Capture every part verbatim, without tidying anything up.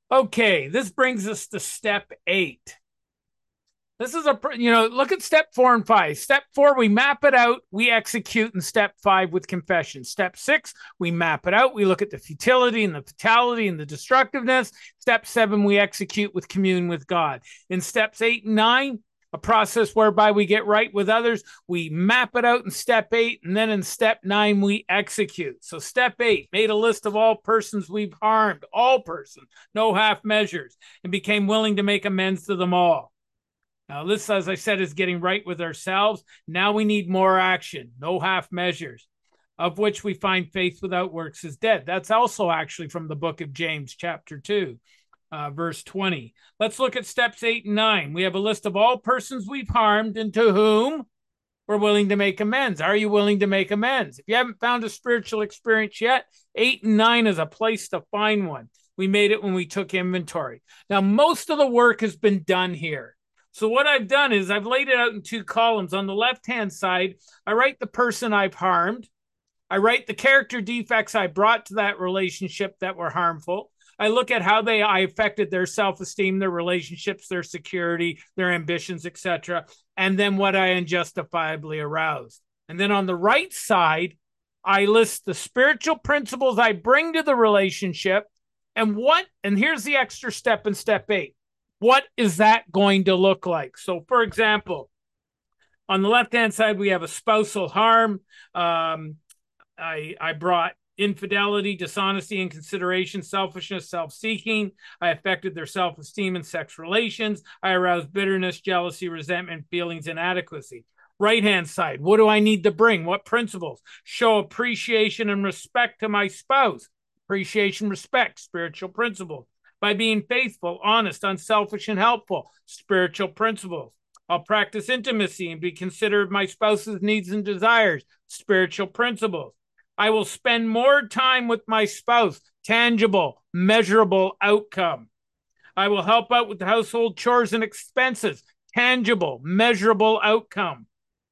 Okay, this brings us to step eight. This is a, you know, look at step four and five. Step four, we map it out, we execute in step five with confession. Step six, we map it out, we look at the futility and the fatality and the destructiveness. Step seven, we execute with commune with God. In steps eight and nine, a process whereby we get right with others, we map it out in step eight, and then in step nine, we execute. So step eight, made a list of all persons we've harmed, all persons, no half measures, and became willing to make amends to them all. Now, this, as I said, is getting right with ourselves. Now we need more action, no half measures, of which we find faith without works is dead. That's also actually from the book of James, chapter two, uh, verse twenty. Let's look at steps eight and nine. We have a list of all persons we've harmed and to whom we're willing to make amends. Are you willing to make amends? If you haven't found a spiritual experience yet, eight and nine is a place to find one. We made it when we took inventory. Now, most of the work has been done here. So what I've done is I've laid it out in two columns. On the left-hand side, I write the person I've harmed. I write the character defects I brought to that relationship that were harmful. I look at how they I affected their self-esteem, their relationships, their security, their ambitions, et cetera, and then what I unjustifiably aroused. And then on the right side, I list the spiritual principles I bring to the relationship and what, and here's the extra step in step eight. What is that going to look like? So, for example, on the left-hand side, we have a spousal harm. Um, I, I brought infidelity, dishonesty, inconsideration, selfishness, self-seeking. I affected their self-esteem and sex relations. I aroused bitterness, jealousy, resentment, feelings, inadequacy. Right-hand side, what do I need to bring? What principles? Show appreciation and respect to my spouse. Appreciation, respect, spiritual principles. By being faithful, honest, unselfish, and helpful, spiritual principles. I'll practice intimacy and be considerate of my spouse's needs and desires, spiritual principles. I will spend more time with my spouse, tangible, measurable outcome. I will help out with the household chores and expenses, tangible, measurable outcome.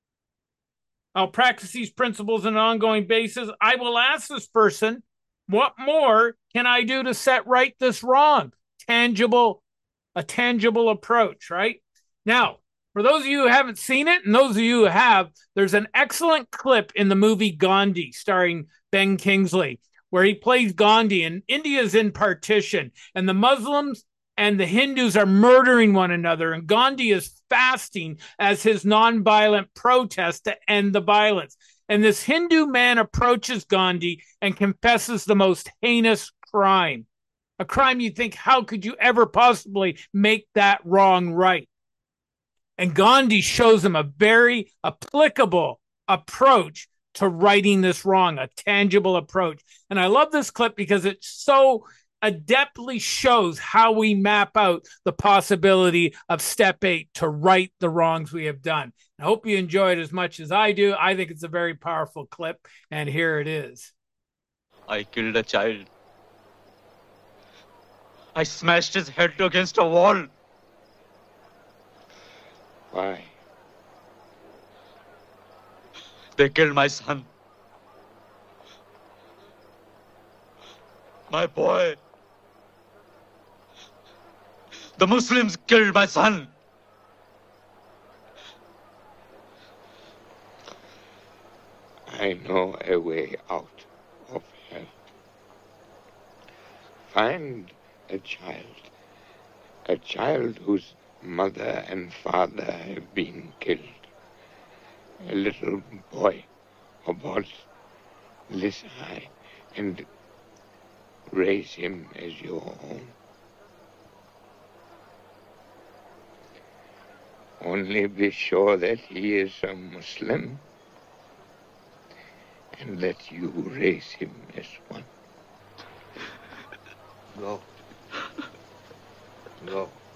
I'll practice these principles on an ongoing basis. I will ask this person, what more can I do to set right this wrong? Tangible, a tangible approach, right? Now, for those of you who haven't seen it, and those of you who have, there's an excellent clip in the movie Gandhi, starring Ben Kingsley, where he plays Gandhi, and India's in partition, and the Muslims and the Hindus are murdering one another, and Gandhi is fasting as his nonviolent protest to end the violence. And this Hindu man approaches Gandhi and confesses the most heinous crime. A crime you think, how could you ever possibly make that wrong right? And Gandhi shows him a very applicable approach to righting this wrong, a tangible approach. And I love this clip because it so adeptly shows how we map out the possibility of step eight to right the wrongs we have done. I hope you enjoy it as much as I do. I think it's a very powerful clip, and here it is. I killed a child. I smashed his head against a wall. Why? They killed my son. My boy. The Muslims killed my son. I know a way out of hell. Find a child. A child whose mother and father have been killed. A little boy about this high, and raise him as your own. Only be sure that he is a Muslim, and that you raise him as one. Go. Go.